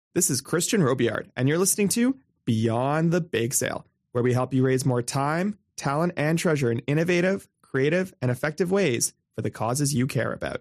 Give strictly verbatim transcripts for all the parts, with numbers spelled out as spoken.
This is Christian Robillard, and you're listening to Beyond the Bake Sale, where we help you raise more time, talent, and treasure in innovative, creative, and effective ways for the causes you care about.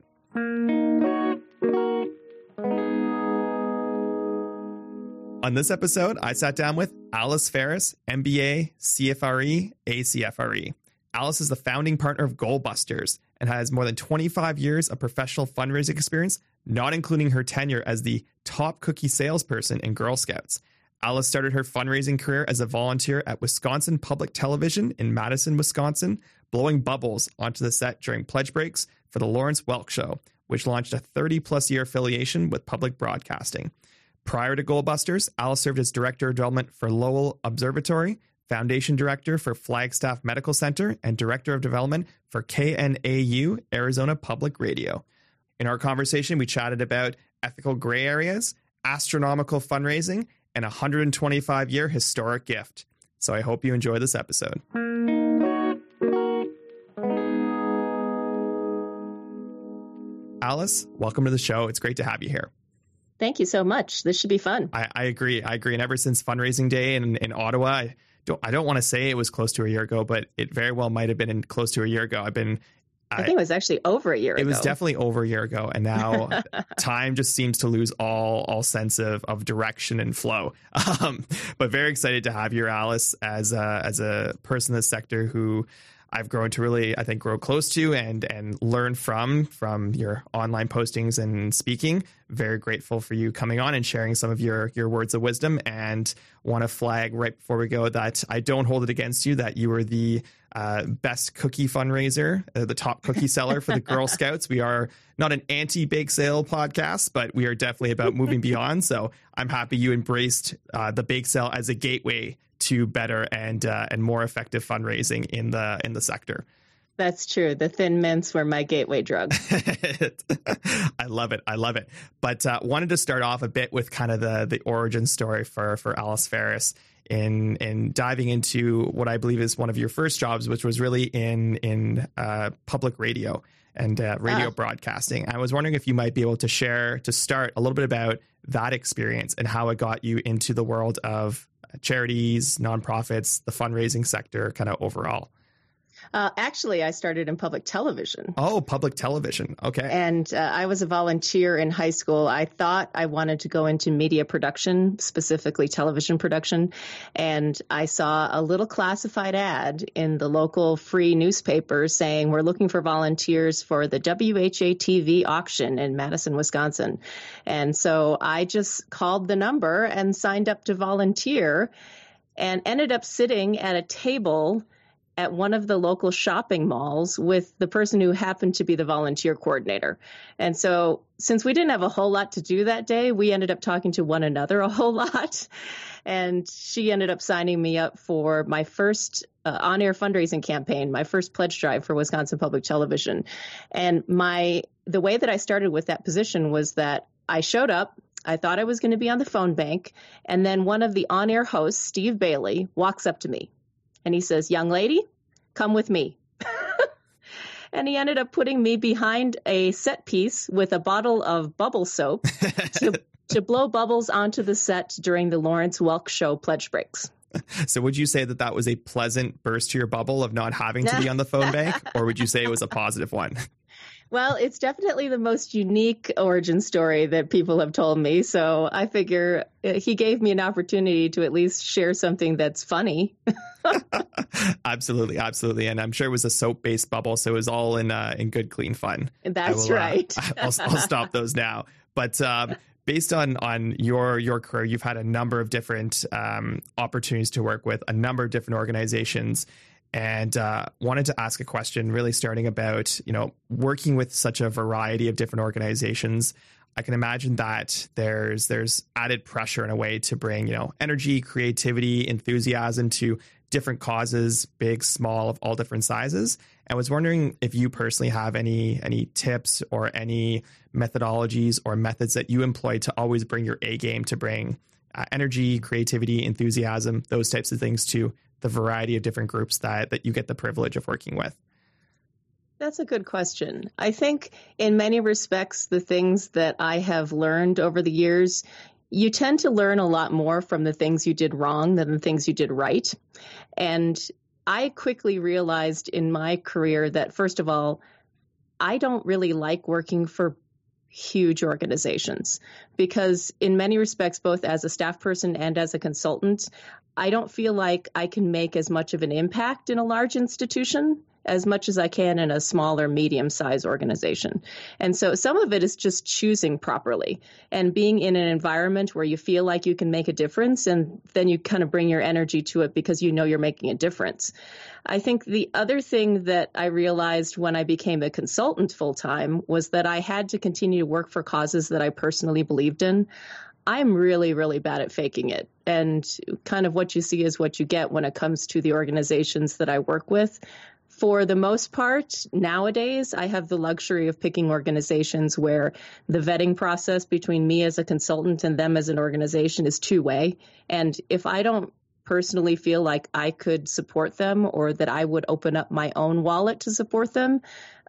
On this episode, I sat down with Alice Ferris, M B A, C F R E, A C F R E. Alice is the founding partner of Goalbusters and has more than twenty-five years of professional fundraising experience, not including her tenure as the top cookie salesperson in Girl Scouts. Alice started her fundraising career as a volunteer at Wisconsin Public Television in Madison, Wisconsin, blowing bubbles onto the set during pledge breaks for the Lawrence Welk Show, which launched a thirty-plus year affiliation with public broadcasting. Prior to Goalbusters, Alice served as Director of Development for Lowell Observatory, Foundation Director for Flagstaff Medical Center, and Director of Development for K N A U, Arizona Public Radio. In our conversation, we chatted about ethical gray areas, astronomical fundraising, and a one hundred twenty-five year historic gift. So I hope you enjoy this episode. Alice, welcome to the show. It's great to have you here. Thank you so much. This should be fun. I, I agree. I agree. And ever since fundraising day in, in Ottawa, I don't, I don't want to say it was close to a year ago, but it very well might have been in close to a year ago. I've been I think it was actually over a year it ago. It was definitely over a year ago. And now time just seems to lose all all sense of, of direction and flow. Um, but very excited to have you, Alice, as a, as a person in this sector who I've grown to really, I think, grow close to and and learn from, from your online postings and speaking. Very grateful for you coming on and sharing some of your, your words of wisdom, and want to flag right before we go that I don't hold it against you that you were the uh, best cookie fundraiser, uh, the top cookie seller for the Girl Scouts. We are not an anti-bake sale podcast, but we are definitely about moving beyond. So I'm happy you embraced uh, the bake sale as a gateway to better and uh, and more effective fundraising in the in the sector. That's true. The Thin Mints were my gateway drug. I love it. I love it. But uh, wanted to start off a bit with kind of the the origin story for for Alice Ferris in in diving into what I believe is one of your first jobs, which was really in in uh, public radio and uh, radio ah. broadcasting. I was wondering if you might be able to share to start a little bit about that experience and how it got you into the world of charities, nonprofits, the fundraising sector, kind of overall. Uh, actually, I started in public television. Oh, public television. Okay. And uh, I was a volunteer in high school. I thought I wanted to go into media production, specifically television production. And I saw a little classified ad in the local free newspaper saying, we're looking for volunteers for the W H A T V auction in Madison, Wisconsin. And so I just called the number and signed up to volunteer and ended up sitting at a table at one of the local shopping malls with the person who happened to be the volunteer coordinator. And so since we didn't have a whole lot to do that day, we ended up talking to one another a whole lot. And she ended up signing me up for my first uh, on-air fundraising campaign, my first pledge drive for Wisconsin Public Television. And my the way that I started with that position was that I showed up. I thought I was going to be on the phone bank. And then one of the on-air hosts, Steve Bailey, walks up to me. And he says, young lady, come with me. And he ended up putting me behind a set piece with a bottle of bubble soap to, to blow bubbles onto the set during the Lawrence Welk Show pledge breaks. So would you say that that was a pleasant burst to your bubble of not having to be on the phone bank? Or would you say it was a positive one? Well, it's definitely the most unique origin story that people have told me. So I figure he gave me an opportunity to at least share something that's funny. Absolutely. Absolutely. And I'm sure it was a soap based bubble. So it was all in uh, in good, clean fun. That's will, right. Uh, I'll, I'll stop those now. But um, based on on your your career, you've had a number of different um, opportunities to work with a number of different organizations. And uh, wanted to ask a question really starting about, you know, working with such a variety of different organizations. I can imagine that there's there's added pressure in a way to bring, you know, energy, creativity, enthusiasm to different causes, big, small, of all different sizes. I was wondering if you personally have any any tips or any methodologies or methods that you employ to always bring your A game, to bring uh, energy, creativity, enthusiasm, those types of things to the variety of different groups that that you get the privilege of working with. That's a good question. I think in many respects, the things that I have learned over the years, you tend to learn a lot more from the things you did wrong than the things you did right. And I quickly realized in my career that, first of all, I don't really like working for huge organizations because in many respects, both as a staff person and as a consultant, I don't feel like I can make as much of an impact in a large institution as much as I can in a small or medium-sized organization. And so some of it is just choosing properly and being in an environment where you feel like you can make a difference, and then you kind of bring your energy to it because you know you're making a difference. I think the other thing that I realized when I became a consultant full-time was that I had to continue to work for causes that I personally believed in. I'm really, really bad at faking it. And kind of what you see is what you get when it comes to the organizations that I work with. For the most part, nowadays, I have the luxury of picking organizations where the vetting process between me as a consultant and them as an organization is two-way. And if I don't personally feel like I could support them or that I would open up my own wallet to support them,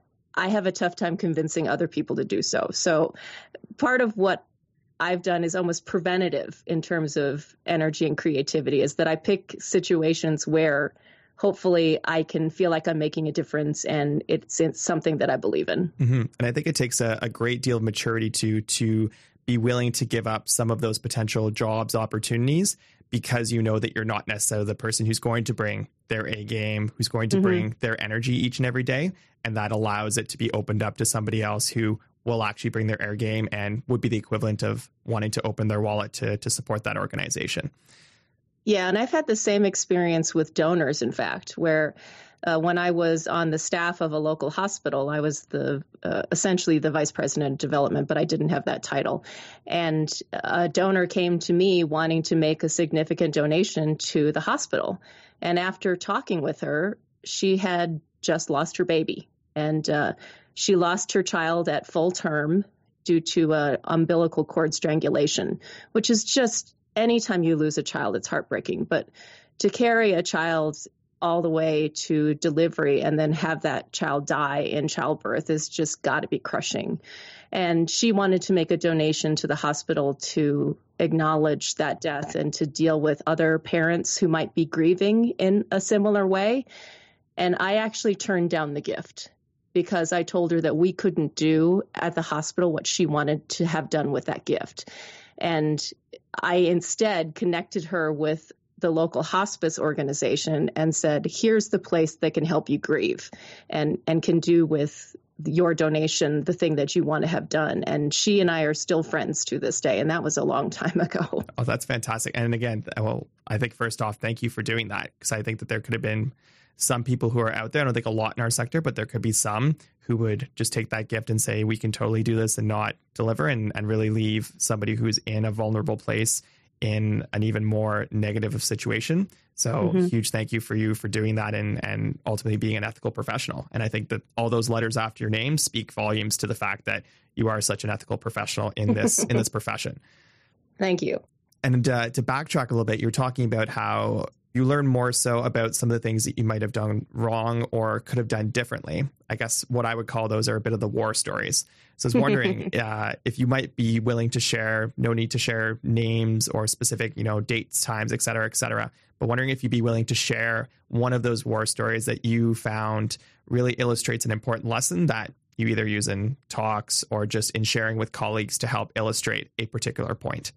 I have a tough time convincing other people to do so. So part of what I've done is almost preventative in terms of energy and creativity, is that I pick situations where hopefully I can feel like I'm making a difference and it's, it's something that I believe in. Mm-hmm. And I think it takes a, a great deal of maturity to to be willing to give up some of those potential jobs opportunities because you know that you're not necessarily the person who's going to bring their A game, who's going to mm-hmm. bring their energy each and every day. And that allows it to be opened up to somebody else who will actually bring their air game and would be the equivalent of wanting to open their wallet to to support that organization. Yeah, and I've had the same experience with donors, in fact, where uh, when I was on the staff of a local hospital, I was the uh, essentially the vice president of development, but I didn't have that title. And a donor came to me wanting to make a significant donation to the hospital. And after talking with her, she had just lost her baby. And uh, she lost her child at full term due to uh, umbilical cord strangulation, which is just, anytime you lose a child, it's heartbreaking. But to carry a child all the way to delivery and then have that child die in childbirth is just got to be crushing. And she wanted to make a donation to the hospital to acknowledge that death and to deal with other parents who might be grieving in a similar way. And I actually turned down the gift because I told her that we couldn't do at the hospital what she wanted to have done with that gift. And I instead connected her with the local hospice organization and said, here's the place that can help you grieve and, and can do with your donation the thing that you want to have done. And she and I are still friends to this day. And that was a long time ago. Oh, that's fantastic. And again, well, I think first off, thank you for doing that, because I think that there could have been some people who are out there, I don't think a lot in our sector, but there could be some who would just take that gift and say, we can totally do this and not deliver, and, and really leave somebody who's in a vulnerable place in an even more negative of situation. So mm-hmm. huge thank you for you for doing that and, and ultimately being an ethical professional. And I think that all those letters after your name speak volumes to the fact that you are such an ethical professional in this, in this profession. Thank you. And uh, to backtrack a little bit, you're talking about how you learn more so about some of the things that you might have done wrong or could have done differently. I guess what I would call those are a bit of the war stories. So I was wondering uh, if you might be willing to share, no need to share names or specific, you know, dates, times, et cetera, et cetera. But wondering if you'd be willing to share one of those war stories that you found really illustrates an important lesson that you either use in talks or just in sharing with colleagues to help illustrate a particular point.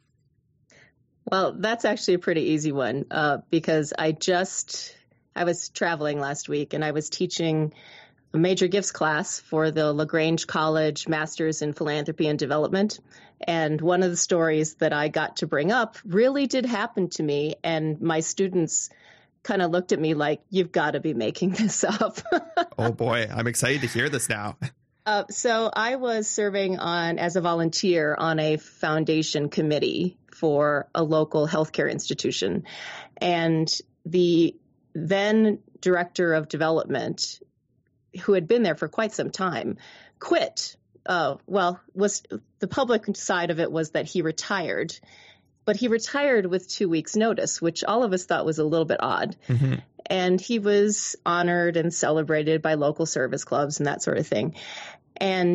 Well, that's actually a pretty easy one uh, because I just, I was traveling last week and I was teaching a major gifts class for the LaGrange College Masters in Philanthropy and Development. And one of the stories that I got to bring up really did happen to me. And my students kind of looked at me like, you've got to be making this up. Oh, boy, I'm excited to hear this now. Uh, so I was serving on as a volunteer on a foundation committee for a local healthcare institution. And the then director of development, who had been there for quite some time, quit. Uh, well, was the public side of it was that he retired, but he retired with two weeks notice, which all of us thought was a little bit odd. Mm-hmm. And he was honored and celebrated by local service clubs and that sort of thing. And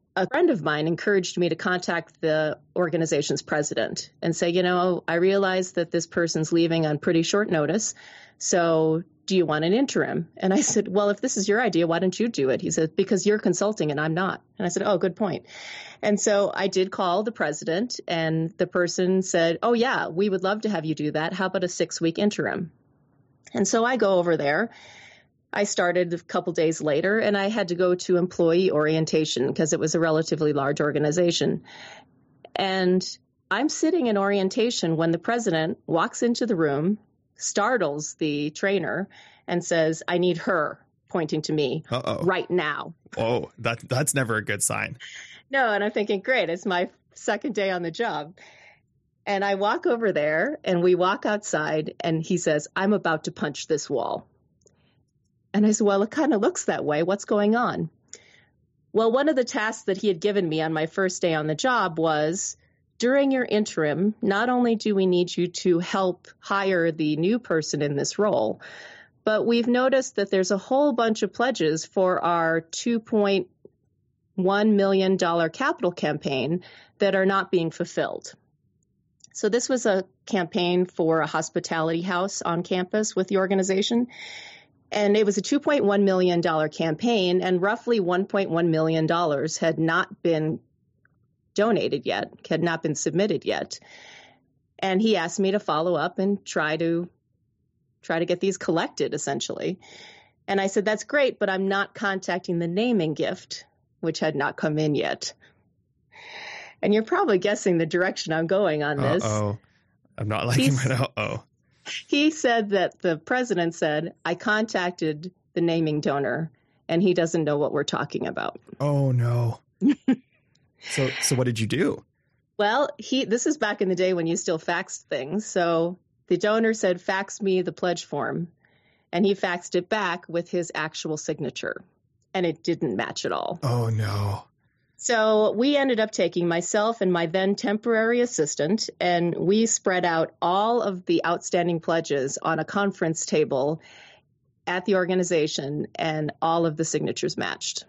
a friend of mine encouraged me to contact the organization's president and say, you know, I realize that this person's leaving on pretty short notice. So do you want an interim? And I said, well, if this is your idea, why don't you do it? He said, because you're consulting and I'm not. And I said, oh, good point. And so I did call the president, and the person said, oh, yeah, we would love to have you do that. How about a six week interim? And so I go over there. I started a couple days later, and I had to go to employee orientation because it was a relatively large organization. And I'm sitting in orientation when the president walks into the room, startles the trainer, and says, I need her, pointing to me Uh-oh. right now. Oh, that, that's never a good sign. No, and I'm thinking, great, it's my second day on the job. And I walk over there, and we walk outside, and he says, I'm about to punch this wall. And I said, well, it kind of looks that way. What's going on? Well, one of the tasks that he had given me on my first day on the job was, during your interim, not only do we need you to help hire the new person in this role, but we've noticed that there's a whole bunch of pledges for our two point one million dollars capital campaign that are not being fulfilled. So this was a campaign for a hospitality house on campus with the organization. And it was a two point one million dollars campaign, and roughly one point one million dollars had not been donated yet, had not been submitted yet. And he asked me to follow up and try to try to get these collected, essentially. And I said, that's great, but I'm not contacting the naming gift, which had not come in yet. And you're probably guessing the direction I'm going on this. Uh-oh. I'm not liking my uh-oh. He said that the president said, I contacted the naming donor, and he doesn't know what we're talking about. Oh, no. so so what did you do? Well, he this is back in the day when you still faxed things. So the donor said, fax me the pledge form. And he faxed it back with his actual signature. And it didn't match at all. Oh, no. So we ended up taking myself and my then temporary assistant, and we spread out all of the outstanding pledges on a conference table at the organization, and all of the signatures matched.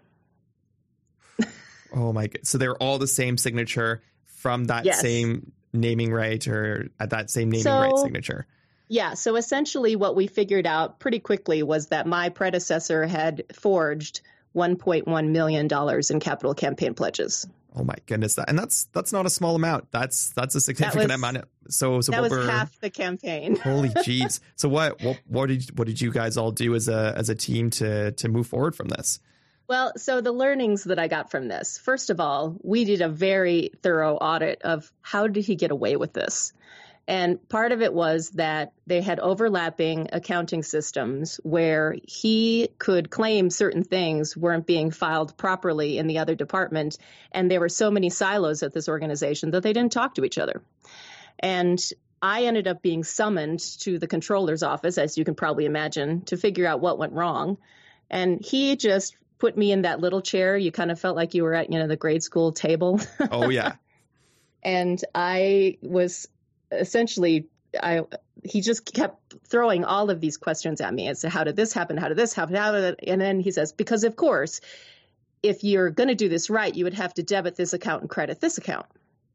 Oh, my God. So they're all the same signature from that Yes. same naming right, or at that same naming So- right signature. Yeah, so essentially what we figured out pretty quickly was that my predecessor had forged one point one million dollars in capital campaign pledges. Oh my goodness, that and that's that's not a small amount. That's that's a significant was- amount. Of, so so That what was were, half the campaign. holy jeez. So what what what did what did you guys all do as a as a team to to move forward from this? Well, so the learnings that I got from this, first of all, we did a very thorough audit of how did he get away with this? And part of it was that they had overlapping accounting systems where he could claim certain things weren't being filed properly in the other department. And there were so many silos at this organization that they didn't talk to each other. And I ended up being summoned to the controller's office, as you can probably imagine, to figure out what went wrong. And he just put me in that little chair. You kind of felt like you were at, you know, the grade school table. Oh, yeah. And I was essentially, I he just kept throwing all of these questions at me as to how did this happen? How did this happen? How did it? And then he says, because of course, if you're going to do this right, you would have to debit this account and credit this account.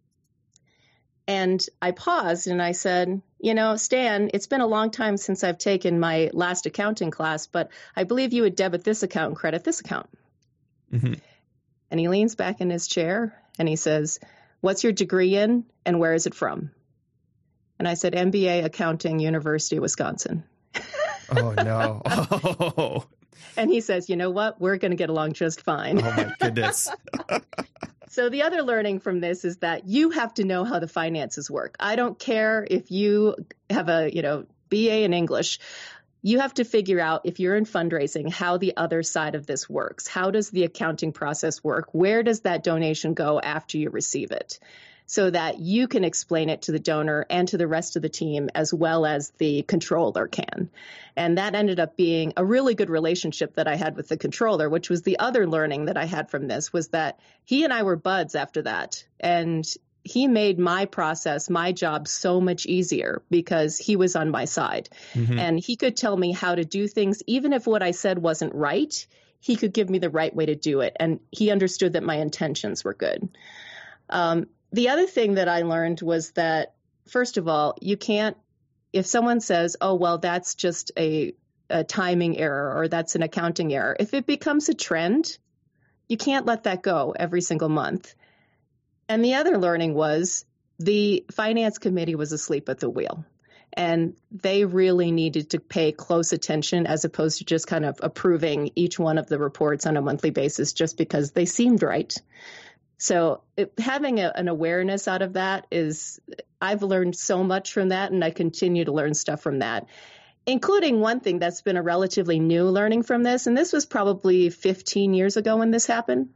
And I paused and I said, you know, Stan, it's been a long time since I've taken my last accounting class, but I believe you would debit this account and credit this account. Mm-hmm. And he leans back in his chair and he says, what's your degree in and where is it from? And I said, M B A Accounting, University of Wisconsin. Oh, no. Oh, And he says, you know what? We're going to get along just fine. oh my goodness. So the other learning from this is that you have to know how the finances work. I don't care if you have a, you know, B A in English. You have to figure out, if you're in fundraising, how the other side of this works. How does the accounting process work? Where does that donation go after you receive it? So that you can explain it to the donor and to the rest of the team, as well as the controller can. And that ended up being a really good relationship that I had with the controller, which was the other learning that I had from this, was that he and I were buds after that. And he made my process, my job, so much easier because he was on my side. Mm-hmm. And he could tell me how to do things, even if what I said wasn't right. he could give me the right way to do it. And he understood that my intentions were good. Um, the other thing that I learned was that, first of all, you can't, if someone says, oh, well, that's just a, a timing error or that's an accounting error, if it becomes a trend, you can't let that go every single month. And the other learning was the finance committee was asleep at the wheel. And they really needed to pay close attention as opposed to just kind of approving each one of the reports on a monthly basis just because they seemed right. So it, having a, an awareness out of that is, I've learned so much from that, and I continue to learn stuff from that, including one thing that's been a relatively new learning from this. And this was probably fifteen years ago when this happened.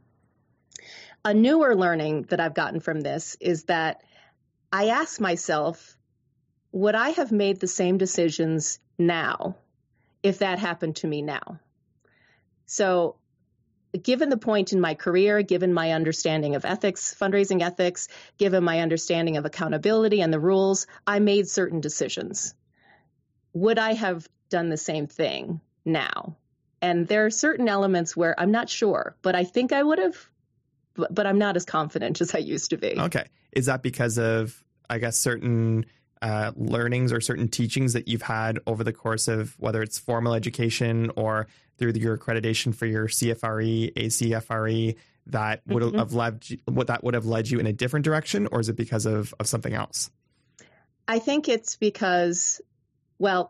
A newer learning that I've gotten from this is that I ask myself, would I have made the same decisions now if that happened to me now? So given the point in my career, given my understanding of ethics, fundraising ethics, given my understanding of accountability and the rules, I made certain decisions. Would I have done the same thing now? And there are certain elements where I'm not sure, but I think I would have, but, but I'm not as confident as I used to be. Okay. Is that because of, I guess, certain Uh, learnings or certain teachings that you've had over the course of whether it's formal education or through your accreditation for your C F R E, A C F R E, that would mm-hmm. have led you, what that would have led you in a different direction, or is it because of, of something else? I think it's because, well,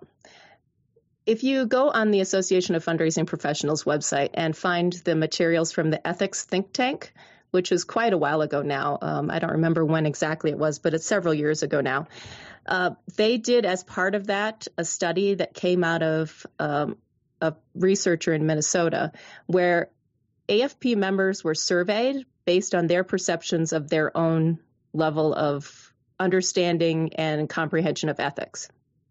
if you go on the Association of Fundraising Professionals website and find the materials from the ethics think tank, which is quite a while ago now. Um, I don't remember when exactly it was, but it's several years ago now. Uh, they did, as part of that, a study that came out of um, a researcher in Minnesota, where A F P members were surveyed based on their perceptions of their own level of understanding and comprehension of ethics.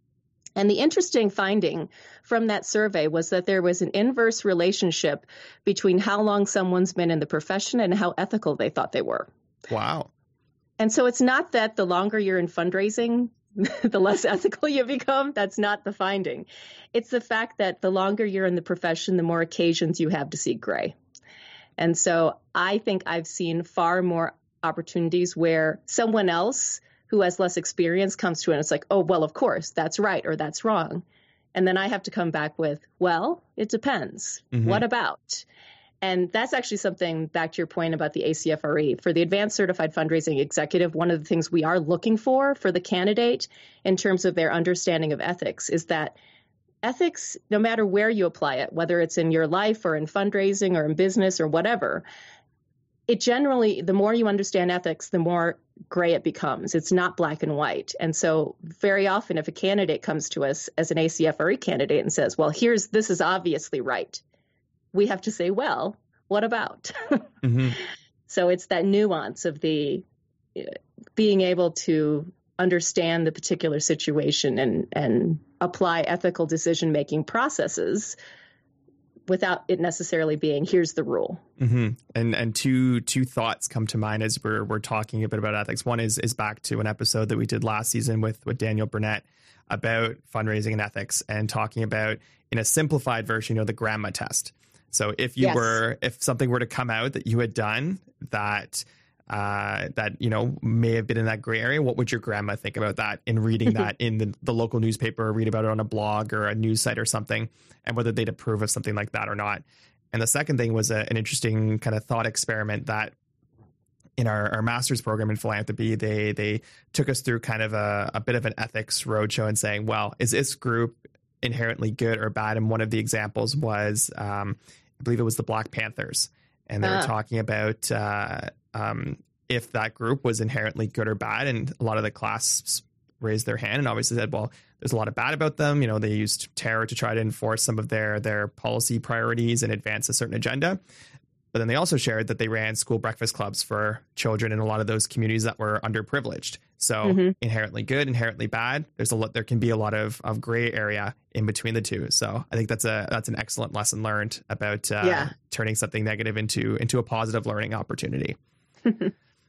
And the interesting finding from that survey was that there was an inverse relationship between how long someone's been in the profession and how ethical they thought they were. Wow. And so it's not that the longer you're in fundraising, the less ethical you become. That's not the finding. It's the fact that the longer you're in the profession, the more occasions you have to see gray. And so I think I've seen far more opportunities where someone else who has less experience comes to it and it's like, oh, well, of course, that's right or that's wrong. And then I have to come back with, well, it depends. Mm-hmm. What about? And that's actually something, back to your point about the A C F R E. For the Advanced Certified Fundraising Executive, one of the things we are looking for for the candidate in terms of their understanding of ethics is that ethics, no matter where you apply it, whether it's in your life or in fundraising or in business or whatever, it generally, the more you understand ethics, the more gray it becomes. It's not black and white. And so very often if a candidate comes to us as an A C F R E candidate and says, well, here's, this is obviously right, we have to say, well, what about? Mm-hmm. So it's that nuance of the uh, being able to understand the particular situation and, and apply ethical decision-making processes without it necessarily being, here's the rule. Mm-hmm. And and two two thoughts come to mind as we're we're talking a bit about ethics. One is is back to an episode that we did last season with, with Daniel Burnett about fundraising and ethics, and talking about, in a simplified version, you know, the grandma test. So if you yes. were, if something were to come out that you had done that, uh, that, you know, may have been in that gray area, what would your grandma think about that in reading that in the, the local newspaper, or read about it on a blog or a news site or something, and whether they'd approve of something like that or not? And the second thing was a, an interesting kind of thought experiment that in our, our master's program in philanthropy, they, they took us through kind of a, a bit of an ethics roadshow and saying, well, is this group inherently good or bad? And one of the examples was, um, I believe it was the Black Panthers. And they uh. were talking about uh, um, if that group was inherently good or bad. And a lot of the class raised their hand and obviously said, well, there's a lot of bad about them. You know, they used terror to try to enforce some of their, their policy priorities and advance a certain agenda. But then they also shared that they ran school breakfast clubs for children in a lot of those communities that were underprivileged. So mm-hmm. inherently good, inherently bad. There's a lot, there can be a lot of, of gray area in between the two. So I think that's a, that's an excellent lesson learned about uh, yeah. turning something negative into, into a positive learning opportunity.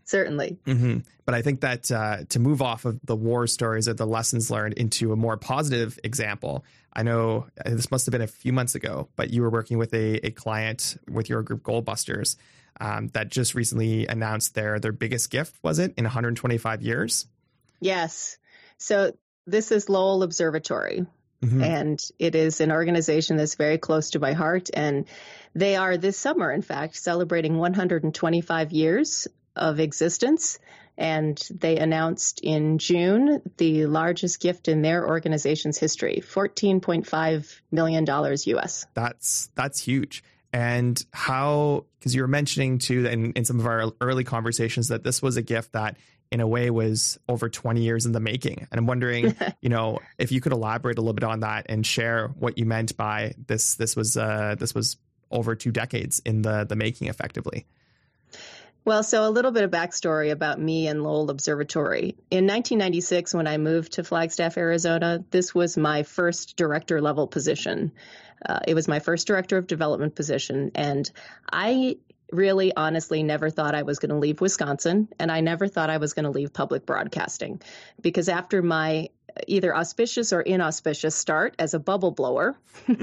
Certainly. Mm-hmm. But I think that uh, to move off of the war stories or the lessons learned into a more positive example, I know this must have been a few months ago, but you were working with a, a client with your group Goalbusters um, that just recently announced their their biggest gift, was it, in one hundred twenty-five years? Yes. So this is Lowell Observatory. Mm-hmm. And it is an organization that's very close to my heart. And they are this summer, in fact, celebrating one hundred twenty-five years of existence. And they announced in June the largest gift in their organization's history, fourteen point five million dollars U S. That's that's huge. And how, because you were mentioning too in, in some of our early conversations that this was a gift that in a way was over twenty years in the making. And I'm wondering, you know, if you could elaborate a little bit on that and share what you meant by this. This was uh, this was over two decades in the the making, effectively. Well, so a little bit of backstory about me and Lowell Observatory. In nineteen ninety-six, when I moved to Flagstaff, Arizona, this was my first director level position. Uh, it was my first director of development position. And I really honestly never thought I was going to leave Wisconsin, and I never thought I was going to leave public broadcasting, because after my either auspicious or inauspicious start as a bubble blower,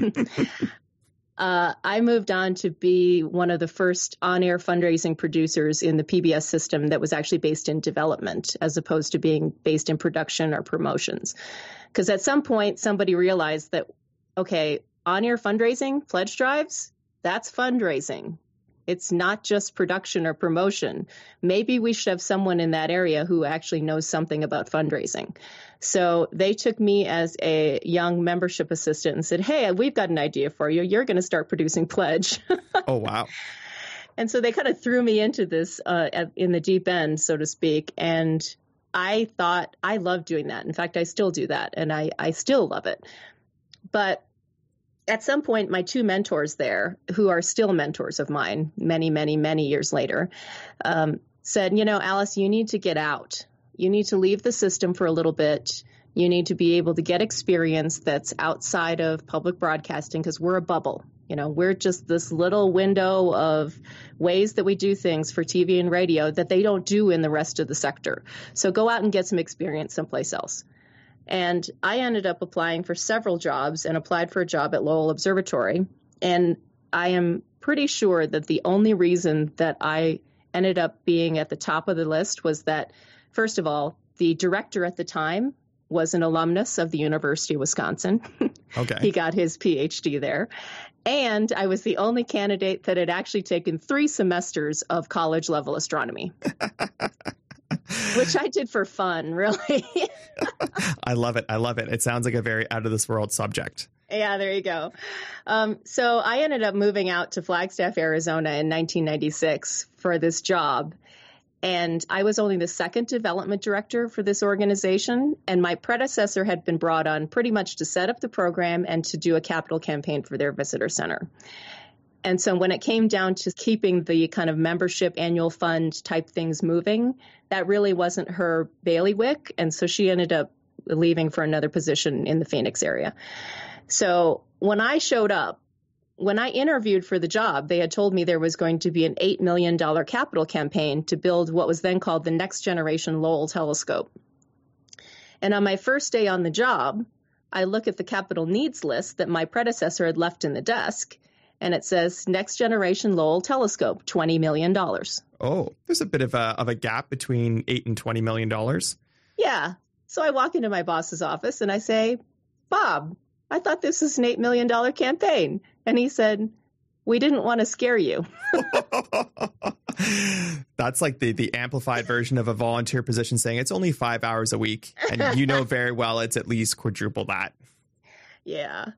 uh, I moved on to be one of the first on-air fundraising producers in the P B S system that was actually based in development as opposed to being based in production or promotions. Because at some point, somebody realized that, okay, on-air fundraising, pledge drives, that's fundraising. It's not just production or promotion. Maybe we should have someone in that area who actually knows something about fundraising. So they took me as a young membership assistant and said, hey, we've got an idea for you. You're going to start producing pledge. Oh, wow. And so they kind of threw me into this uh, at, in the deep end, so to speak. And I thought I loved doing that. In fact, I still do that, and I, I still love it. But at some point, my two mentors there, who are still mentors of mine many, many, many years later, um, said, you know, Alice, you need to get out. You need to leave the system for a little bit. You need to be able to get experience that's outside of public broadcasting, because we're a bubble. You know, we're just this little window of ways that we do things for T V and radio that they don't do in the rest of the sector. So go out and get some experience someplace else. And I ended up applying for several jobs and applied for a job at Lowell Observatory. And I am pretty sure that the only reason that I ended up being at the top of the list was that, first of all, the director at the time was an alumnus of the University of Wisconsin. Okay. He got his P H D there. And I was the only candidate that had actually taken three semesters of college level astronomy. Which I did for fun, really. I love it. I love it. It sounds like a very out of this world subject. Yeah, there you go. Um, so I ended up moving out to Flagstaff, Arizona in nineteen ninety-six for this job. And I was only the second development director for this organization. And my predecessor had been brought on pretty much to set up the program and to do a capital campaign for their visitor center. And so when it came down to keeping the kind of membership annual fund type things moving, that really wasn't her bailiwick. And so she ended up leaving for another position in the Phoenix area. So when I showed up, when I interviewed for the job, they had told me there was going to be an eight million dollars capital campaign to build what was then called the Next Generation Lowell Telescope. And on my first day on the job, I look at the capital needs list that my predecessor had left in the desk. And it says Next Generation Lowell Telescope, twenty million dollars. Oh, there's a bit of a of a gap between eight and twenty million dollars. Yeah. So I walk into my boss's office and I say, Bob, I thought this was an eight million dollars campaign. And he said, we didn't want to scare you. That's like the, the amplified version of a volunteer position saying it's only five hours a week. And you know very well it's at least quadruple that. Yeah.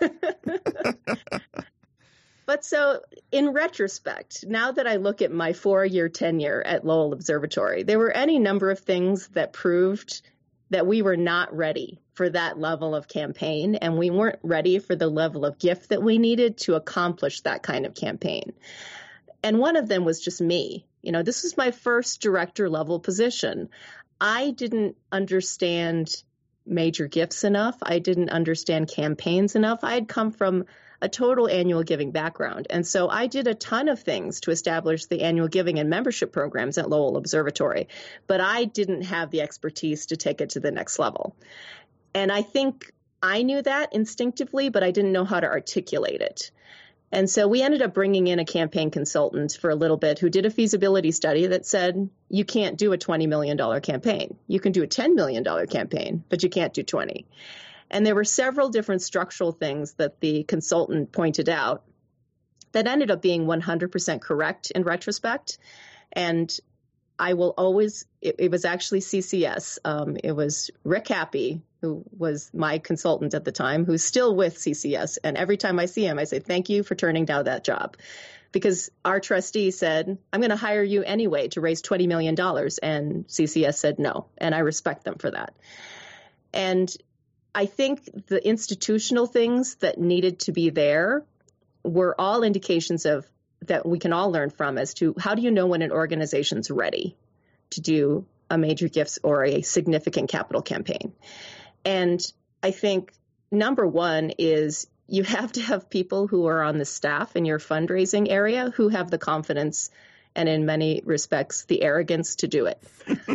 But so in retrospect, now that I look at my four-year tenure at Lowell Observatory, there were any number of things that proved that we were not ready for that level of campaign, and we weren't ready for the level of gift that we needed to accomplish that kind of campaign. And one of them was just me. You know, this was my first director level position. I didn't understand major gifts enough. I didn't understand campaigns enough. I had come from a total annual giving background. And so I did a ton of things to establish the annual giving and membership programs at Lowell Observatory, but I didn't have the expertise to take it to the next level. And I think I knew that instinctively, but I didn't know how to articulate it. And so we ended up bringing in a campaign consultant for a little bit who did a feasibility study that said, you can't do a twenty million dollars campaign. You can do a ten million dollars campaign, but you can't do twenty. And there were several different structural things that the consultant pointed out that ended up being one hundred percent correct in retrospect. And I will always, it, it was actually C C S. Um, it was Rick Happy, who was my consultant at the time, who's still with C C S. And every time I see him, I say, thank you for turning down that job. Because our trustee said, I'm going to hire you anyway to raise twenty million dollars. And C C S said no. And I respect them for that. And I think the institutional things that needed to be there were all indications of that we can all learn from as to how do you know when an organization's ready to do a major gifts or a significant capital campaign. And I think number one is you have to have people who are on the staff in your fundraising area who have the confidence and in many respects the arrogance to do it.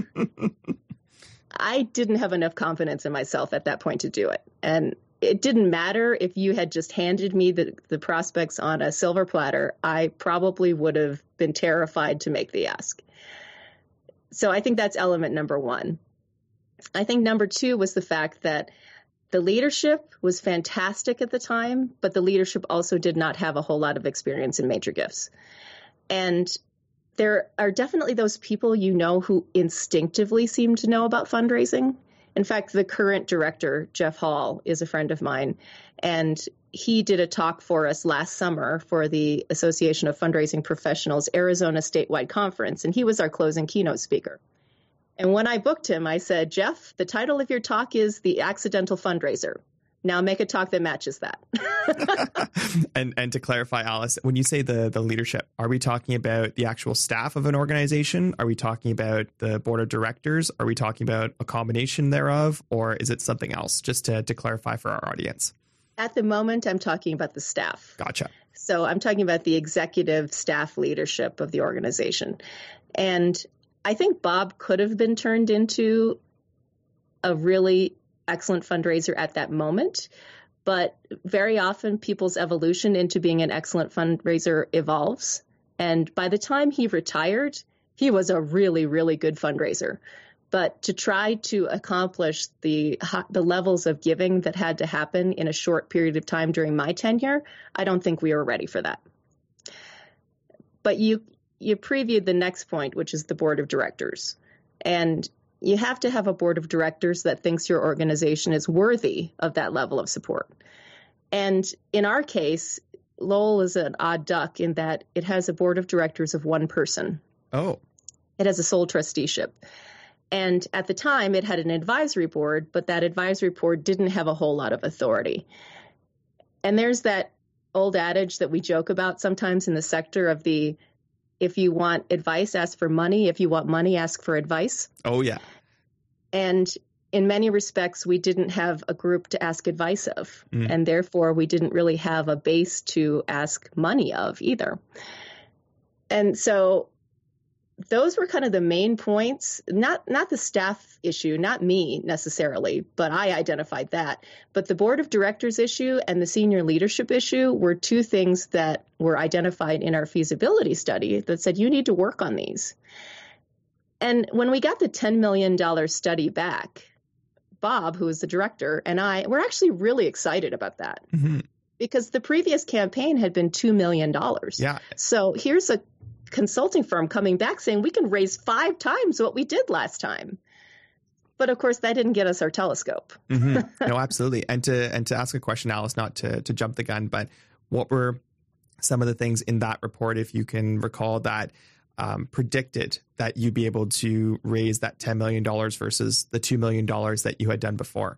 I didn't have enough confidence in myself at that point to do it. And it didn't matter if you had just handed me the, the prospects on a silver platter. I probably would have been terrified to make the ask. So I think that's element number one. I think number two was the fact that the leadership was fantastic at the time, but the leadership also did not have a whole lot of experience in major gifts. And there are definitely those people you know who instinctively seem to know about fundraising. In fact, the current director, Jeff Hall, is a friend of mine, and he did a talk for us last summer for the Association of Fundraising Professionals Arizona statewide conference, and he was our closing keynote speaker. And when I booked him, I said, Jeff, the title of your talk is The Accidental Fundraiser. Now make a talk that matches that. and and to clarify, Alice, when you say the the leadership, are we talking about the actual staff of an organization? Are we talking about the board of directors? Are we talking about a combination thereof? Or is it something else? Just to, to clarify for our audience. At the moment, I'm talking about the staff. Gotcha. So I'm talking about the executive staff leadership of the organization. And I think Bob could have been turned into a really excellent fundraiser at that moment, but very often people's evolution into being an excellent fundraiser evolves. And by the time he retired, he was a really, really good fundraiser. But to try to accomplish the the levels of giving that had to happen in a short period of time during my tenure, I don't think we were ready for that. But you you previewed the next point, which is the board of directors. And you have to have a board of directors that thinks your organization is worthy of that level of support. And in our case, Lowell is an odd duck in that it has a board of directors of one person. Oh. It has a sole trusteeship. And at the time, it had an advisory board, but that advisory board didn't have a whole lot of authority. And there's that old adage that we joke about sometimes in the sector of the, if you want advice, ask for money. If you want money, ask for advice. Oh, yeah. And in many respects, we didn't have a group to ask advice of. Mm. And therefore, we didn't really have a base to ask money of either. And so those were kind of the main points, not not the staff issue, not me necessarily, but I identified that. But the board of directors issue and the senior leadership issue were two things that were identified in our feasibility study that said you need to work on these. And when we got the ten million dollars study back, Bob, who was the director, and I were actually really excited about that. Mm-hmm. Because the previous campaign had been two million dollars. Yeah. So here's a consulting firm coming back saying we can raise five times what we did last time. But of course, that didn't get us our telescope. Mm-hmm. No, absolutely. And to and to ask a question, Alice, not to to jump the gun, but what were some of the things in that report, if you can recall, that um, predicted that you'd be able to raise that ten million dollars versus the two million dollars that you had done before?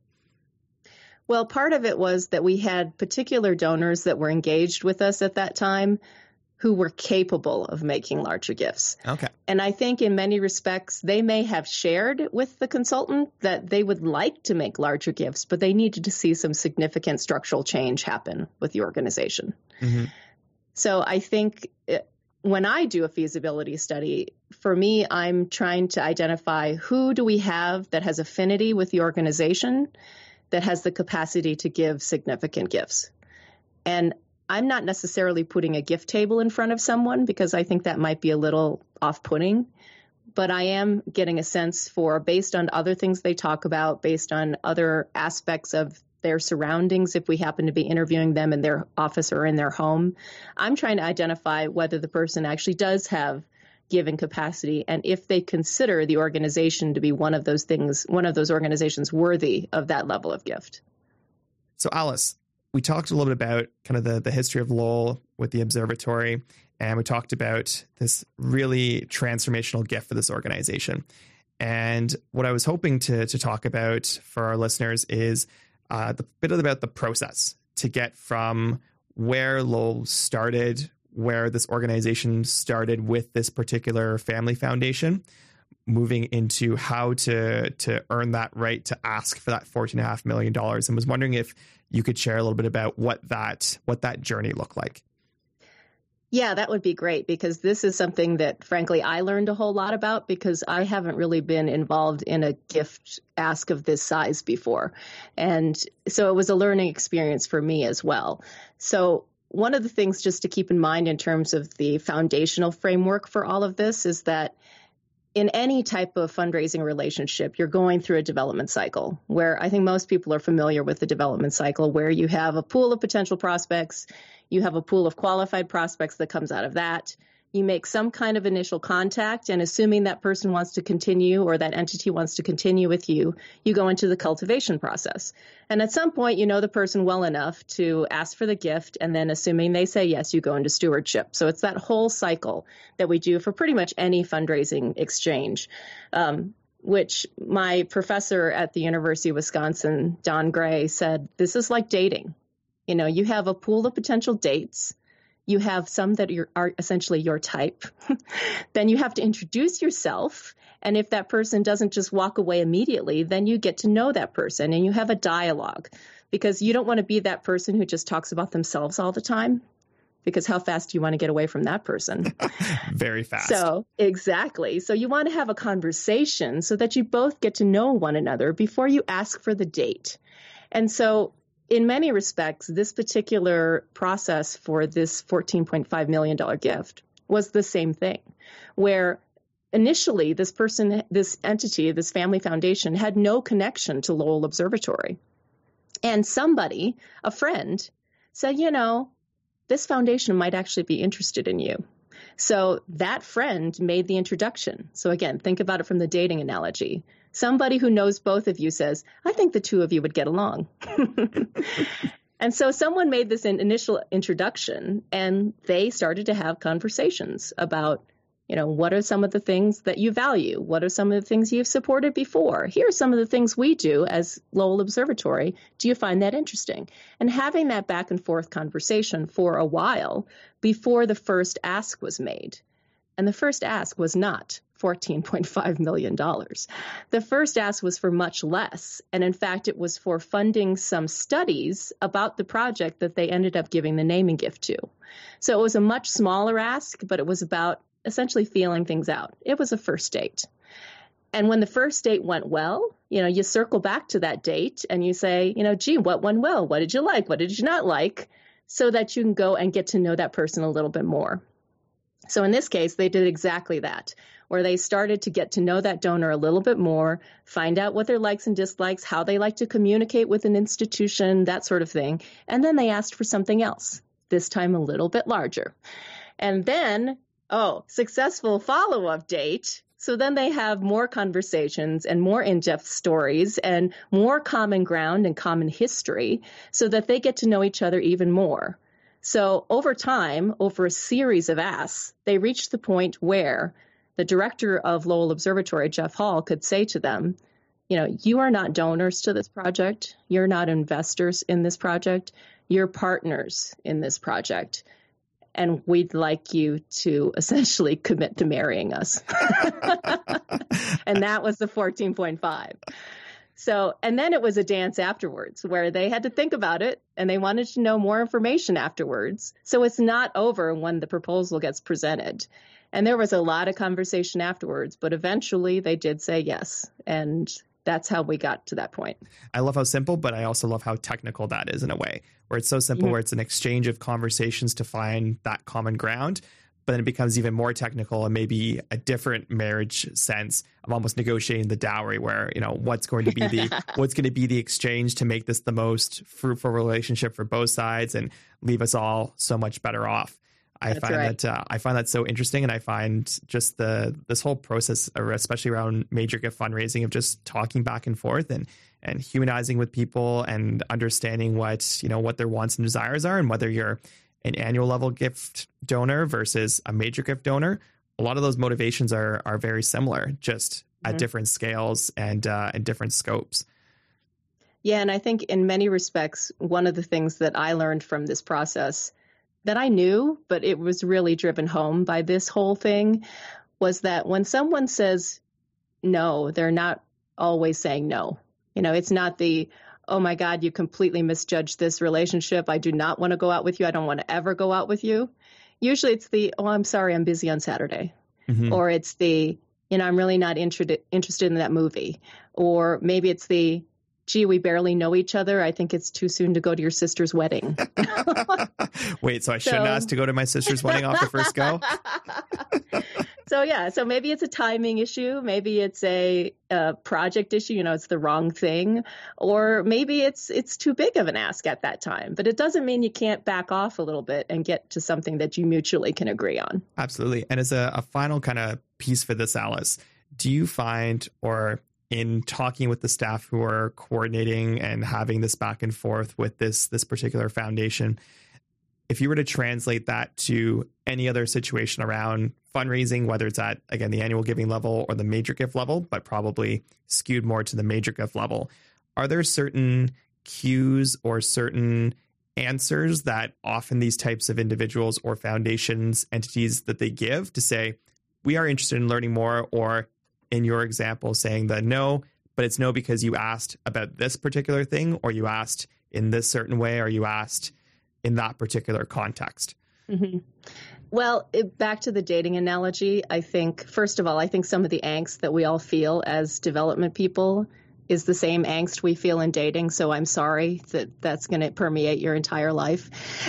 Well, part of it was that we had particular donors that were engaged with us at that time who were capable of making larger gifts. Okay. And I think in many respects, they may have shared with the consultant that they would like to make larger gifts, but they needed to see some significant structural change happen with the organization. Mm-hmm. So I think it, when I do a feasibility study, for me, I'm trying to identify who do we have that has affinity with the organization, that has the capacity to give significant gifts. And I'm not necessarily putting a gift table in front of someone because I think that might be a little off-putting, but I am getting a sense for, based on other things they talk about, based on other aspects of their surroundings, if we happen to be interviewing them in their office or in their home, I'm trying to identify whether the person actually does have giving capacity and if they consider the organization to be one of those things, one of those organizations worthy of that level of gift. So Alice, we talked a little bit about kind of the, the history of Lowell with the observatory, and we talked about this really transformational gift for this organization. And what I was hoping to, to talk about for our listeners is uh, the bit about the process to get from where Lowell started, where this organization started with this particular family foundation, moving into how to to earn that right to ask for that fourteen point five million dollars, and was wondering if you could share a little bit about what that what that journey looked like. Yeah, that would be great, because this is something that, frankly, I learned a whole lot about because I haven't really been involved in a gift ask of this size before. And so it was a learning experience for me as well. So one of the things just to keep in mind in terms of the foundational framework for all of this is that in any type of fundraising relationship, you're going through a development cycle where I think most people are familiar with the development cycle, where you have a pool of potential prospects, you have a pool of qualified prospects that comes out of that. You make some kind of initial contact, and assuming that person wants to continue or that entity wants to continue with you, you go into the cultivation process. And at some point, you know the person well enough to ask for the gift, and then assuming they say yes, you go into stewardship. So it's that whole cycle that we do for pretty much any fundraising exchange, um, which my professor at the University of Wisconsin, Don Gray, said, this is like dating. You know, you have a pool of potential dates. You have some that are essentially your type. Then you have to introduce yourself. And if that person doesn't just walk away immediately, then you get to know that person and you have a dialogue, because you don't want to be that person who just talks about themselves all the time, because how fast do you want to get away from that person? Very fast. So exactly. So you want to have a conversation so that you both get to know one another before you ask for the date. And so in many respects, this particular process for this fourteen point five million dollars gift was the same thing, where initially this person, this entity, this family foundation had no connection to Lowell Observatory. And somebody, a friend, said, you know, this foundation might actually be interested in you. So that friend made the introduction. So again, think about it from the dating analogy. Somebody who knows both of you says, I think the two of you would get along. And so someone made this initial introduction, and they started to have conversations about, you know, what are some of the things that you value? What are some of the things you've supported before? Here are some of the things we do as Lowell Observatory. Do you find that interesting? And having that back and forth conversation for a while before the first ask was made. And the first ask was not fourteen point five million dollars. The first ask was for much less. And in fact, it was for funding some studies about the project that they ended up giving the naming gift to. So it was a much smaller ask, but it was about essentially feeling things out. It was a first date. And when the first date went well, you know, you circle back to that date and you say, you know, gee, what went well? What did you like? What did you not like? So that you can go and get to know that person a little bit more. So in this case, they did exactly that, where they started to get to know that donor a little bit more, find out what their likes and dislikes, how they like to communicate with an institution, that sort of thing. And then they asked for something else, this time a little bit larger. And then, oh, successful follow-up date. So then they have more conversations and more in-depth stories and more common ground and common history so that they get to know each other even more. So over time, over a series of asks, they reached the point where the director of Lowell Observatory, Jeff Hall, could say to them, you know, you are not donors to this project. You're not investors in this project. You're partners in this project. and we'd like you to essentially commit to marrying us. And that was the fourteen point five. So, and then it was a dance afterwards where they had to think about it and they wanted to know more information afterwards. So it's not over when the proposal gets presented. And there was a lot of conversation afterwards, but eventually they did say yes. And that's how we got to that point. I love how simple, but I also love how technical that is in a way, where it's so simple, mm-hmm. where it's an exchange of conversations to find that common ground. But then it becomes even more technical and maybe a different marriage sense of almost negotiating the dowry, where, you know, what's going to be the what's going to be the exchange to make this the most fruitful relationship for both sides and leave us all so much better off. I That's find right. that uh, I find that so interesting, and I find just the this whole process, especially around major gift fundraising, of just talking back and forth and and humanizing with people and understanding what, you know, what their wants and desires are, and whether you're an annual level gift donor versus a major gift donor. A lot of those motivations are are very similar, just mm-hmm. at different scales and uh, and different scopes. Yeah, and I think in many respects, one of the things that I learned from this process that I knew, but it was really driven home by this whole thing, was that when someone says no, they're not always saying no. You know, it's not the, oh my God, you completely misjudged this relationship. I do not want to go out with you. I don't want to ever go out with you. Usually it's the, oh, I'm sorry, I'm busy on Saturday. Mm-hmm. Or it's the, you know, I'm really not inter- interested in that movie. Or maybe it's the, gee, we barely know each other. I think it's too soon to go to your sister's wedding. Wait, so I shouldn't so... ask to go to my sister's wedding off the first go? So, yeah, so maybe it's a timing issue. Maybe it's a, a project issue. You know, it's the wrong thing. Or maybe it's it's too big of an ask at that time. But it doesn't mean you can't back off a little bit and get to something that you mutually can agree on. Absolutely. And as a, a final kind of piece for this, Alice, do you find, or in talking with the staff who are coordinating and having this back and forth with this this particular foundation, if you were to translate that to any other situation around fundraising, whether it's at, again, the annual giving level or the major gift level, but probably skewed more to the major gift level, are there certain cues or certain answers that often these types of individuals or foundations, entities, that they give to say, we are interested in learning more, or in your example, saying that no, but it's no because you asked about this particular thing, or you asked in this certain way, or you asked in that particular context? Mm-hmm. Well, it, back to the dating analogy, I think, first of all, I think some of the angst that we all feel as development people is the same angst we feel in dating. So I'm sorry that that's going to permeate your entire life.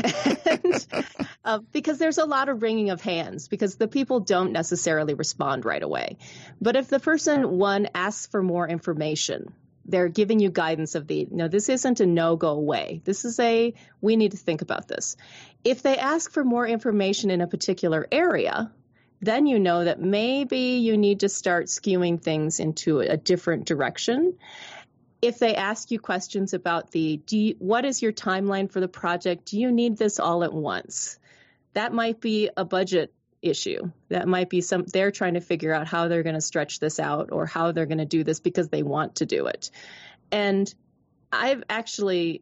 and, uh, because there's a lot of wringing of hands, because the people don't necessarily respond right away. But if the person, one, asks for more information, they're giving you guidance of the, no, this isn't a no, go away. This is a, we need to think about this. If they ask for more information in a particular area, then you know that maybe you need to start skewing things into a different direction. If they ask you questions about the, do you, what is your timeline for the project? Do you need this all at once? That might be a budget issue. That might be some, they're trying to figure out how they're going to stretch this out or how they're going to do this because they want to do it. And I've actually,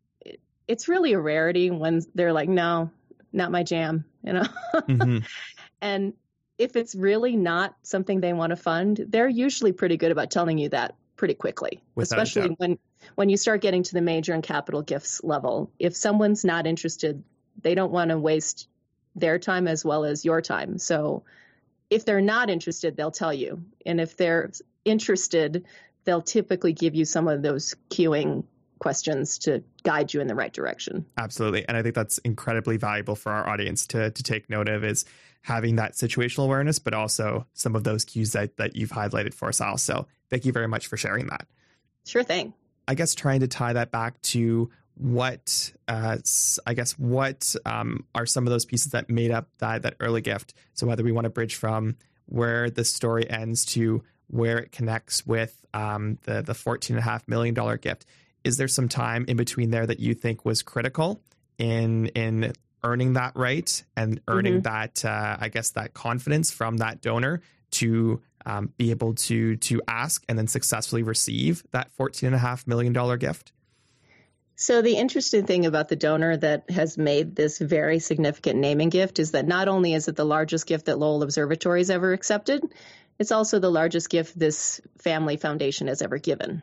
it's really a rarity when they're like, no, not my jam, you know? Mm-hmm. And if it's really not something they want to fund, they're usually pretty good about telling you that pretty quickly, Without especially when, when you start getting to the major and capital gifts level. If someone's not interested, they don't want to waste their time as well as your time. So if they're not interested, they'll tell you. And if they're interested, they'll typically give you some of those cueing questions to guide you in the right direction. Absolutely. And I think that's incredibly valuable for our audience to to take note of, is having that situational awareness, but also some of those cues that, that you've highlighted for us all. So thank you very much for sharing that. Sure thing. I guess trying to tie that back to what, uh, I guess, what um, are some of those pieces that made up that, that early gift? So whether we want to bridge from where the story ends to where it connects with um, the, the fourteen point five million dollars gift, is there some time in between there that you think was critical in in earning that right and earning mm-hmm. that, uh, I guess, that confidence from that donor to um, be able to to ask and then successfully receive that fourteen point five million dollars gift? So the interesting thing about the donor that has made this very significant naming gift is that not only is it the largest gift that Lowell Observatory has ever accepted, it's also the largest gift this family foundation has ever given.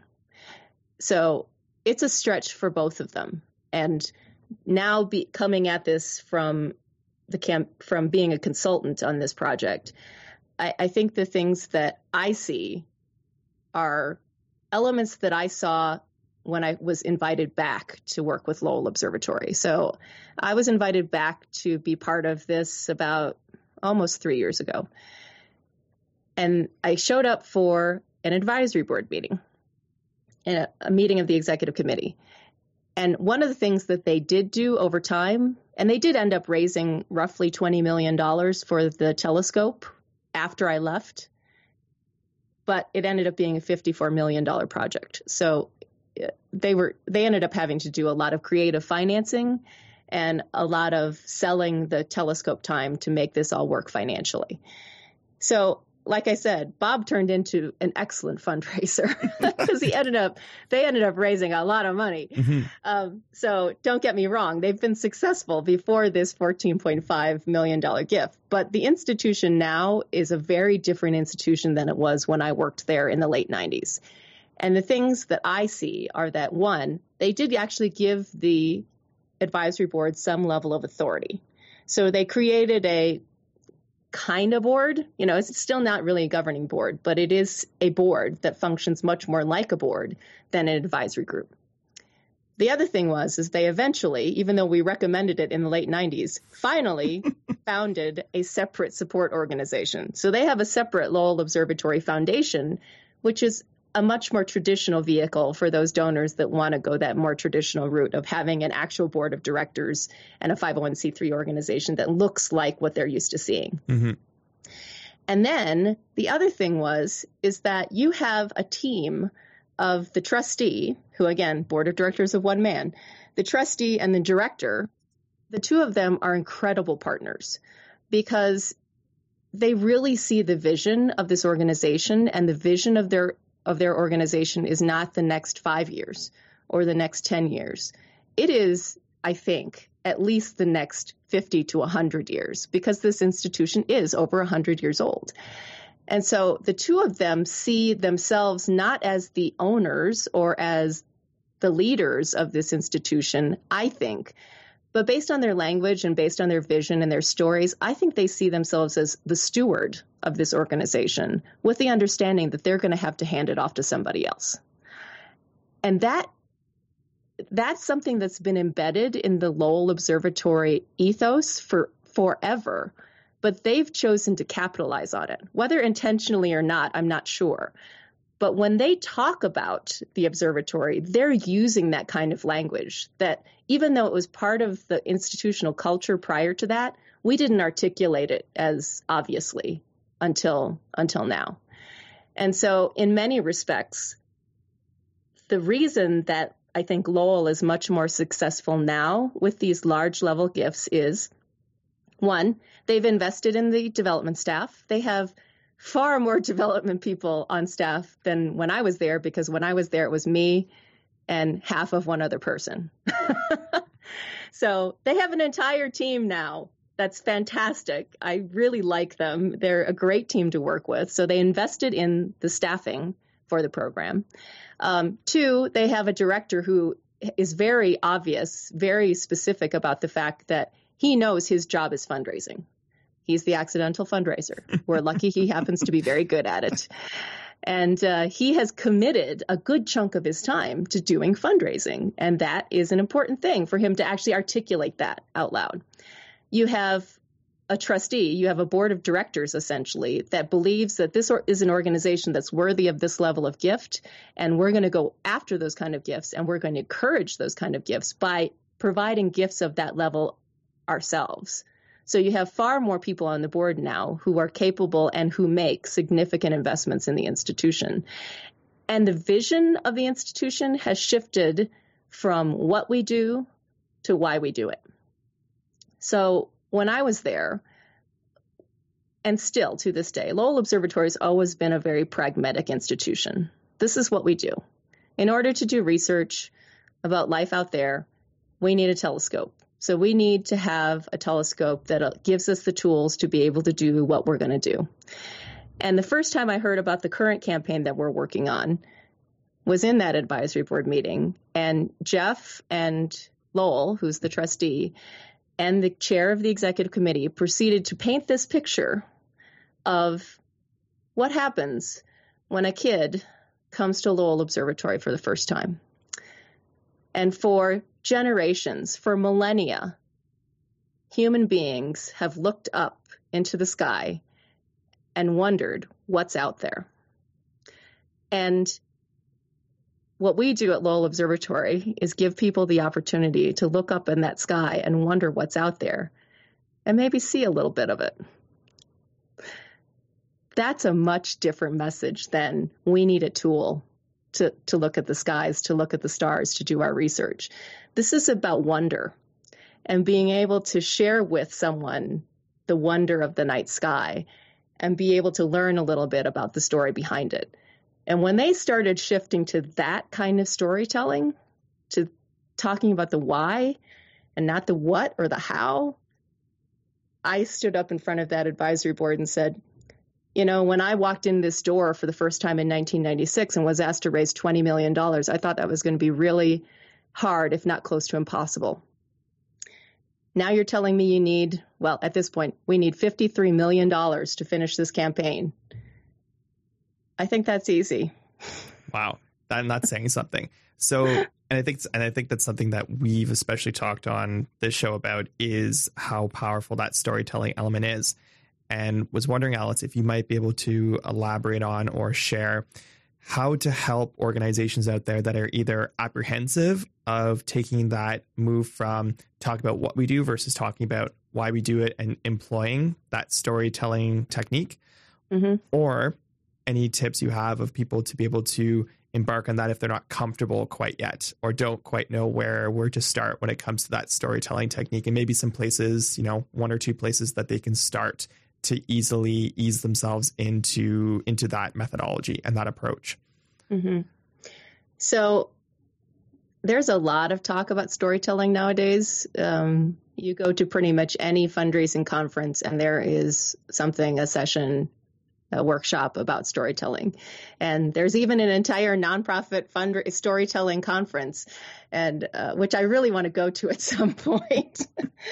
So it's a stretch for both of them. And now be, coming at this from the camp, from being a consultant on this project, I, I think the things that I see are elements that I saw when I was invited back to work with Lowell Observatory. So I was invited back to be part of this about almost three years ago. And I showed up for an advisory board meeting, a, a meeting of the executive committee. And one of the things that they did do over time, and they did end up raising roughly twenty million dollars for the telescope after I left, but it ended up being a fifty-four million dollars project. So they were they ended up having to do a lot of creative financing and a lot of selling the telescope time to make this all work financially. So like I said, Bob turned into an excellent fundraiser because he ended up they ended up raising a lot of money. Mm-hmm. Um, so don't get me wrong, they've been successful before this fourteen point five million dollars gift. But the institution now is a very different institution than it was when I worked there in the late nineties. And the things that I see are that, one, they did actually give the advisory board some level of authority. So they created a kind of board. You know, it's still not really a governing board, but it is a board that functions much more like a board than an advisory group. The other thing was, is they eventually, even though we recommended it in the late nineties, finally founded a separate support organization. So they have a separate Lowell Observatory Foundation, which is a much more traditional vehicle for those donors that want to go that more traditional route of having an actual board of directors and a five oh one c three organization that looks like what they're used to seeing. Mm-hmm. And then the other thing was, is that you have a team of the trustee, who again, board of directors of one man, the trustee and the director, the two of them are incredible partners because they really see the vision of this organization, and the vision of their of their organization is not the next five years or the next ten years. It is, I think, at least the next fifty to one hundred years, because this institution is over one hundred years old. And so the two of them see themselves not as the owners or as the leaders of this institution, I think, but based on their language and based on their vision and their stories, I think they see themselves as the steward of this organization, with the understanding that they're going to have to hand it off to somebody else. And that that's something that's been embedded in the Lowell Observatory ethos for forever, but they've chosen to capitalize on it. Whether intentionally or not, I'm not sure. But when they talk about the observatory, they're using that kind of language that, even though it was part of the institutional culture prior to that, we didn't articulate it as obviously until until now. And so in many respects, the reason that I think Lowell is much more successful now with these large level gifts is, one, they've invested in the development staff. They have far more development people on staff than when I was there, because when I was there, it was me and half of one other person. So they have an entire team now. That's fantastic. I really like them. They're a great team to work with. So they invested in the staffing for the program. Um, two, they have a director who is very obvious, very specific about the fact that he knows his job is fundraising. He's the accidental fundraiser. We're lucky he happens to be very good at it. And uh, he has committed a good chunk of his time to doing fundraising. And that is an important thing for him to actually articulate that out loud. You have a trustee, you have a board of directors, essentially, that believes that this or- is an organization that's worthy of this level of gift. And we're going to go after those kind of gifts, and we're going to encourage those kind of gifts by providing gifts of that level ourselves. So you have far more people on the board now who are capable and who make significant investments in the institution. And the vision of the institution has shifted from what we do to why we do it. So when I was there, and still to this day, Lowell Observatory has always been a very pragmatic institution. This is what we do. In order to do research, about life out there, we need a telescope. So we need to have a telescope that gives us the tools to be able to do what we're going to do. And the first time I heard about the current campaign that we're working on was in that advisory board meeting. And Jeff and Lowell, who's the trustee, and the chair of the executive committee proceeded to paint this picture of what happens when a kid comes to Lowell Observatory for the first time. And for generations, for millennia, human beings have looked up into the sky and wondered what's out there. And what we do at Lowell Observatory is give people the opportunity to look up in that sky and wonder what's out there and maybe see a little bit of it. That's a much different message than we need a tool to, to look at the skies, to look at the stars, to do our research. This is about wonder and being able to share with someone the wonder of the night sky and be able to learn a little bit about the story behind it. And when they started shifting to that kind of storytelling, to talking about the why and not the what or the how, I stood up in front of that advisory board and said, you know, when I walked in this door for the first time in nineteen ninety-six and was asked to raise twenty million dollars, I thought that was going to be really hard, if not close to impossible. Now you're telling me you need, well, at this point, we need fifty-three million dollars to finish this campaign. I think that's easy. Wow. I'm not saying something. So, and I think, and I think that's something that we've especially talked on this show about is how powerful that storytelling element is. And was wondering, Alice, if you might be able to elaborate on or share how to help organizations out there that are either apprehensive of taking that move from talk about what we do versus talking about why we do it and employing that storytelling technique, mm-hmm. or any tips you have of people to be able to embark on that if they're not comfortable quite yet or don't quite know where where to start when it comes to that storytelling technique, and maybe some places, you know, one or two places that they can start to easily ease themselves into into that methodology and that approach. Mm-hmm. So there's a lot of talk about storytelling nowadays. Um, you go to pretty much any fundraising conference and there is something, a session, a workshop about storytelling. And there's even an entire nonprofit fund storytelling conference, and uh, which I really want to go to at some point.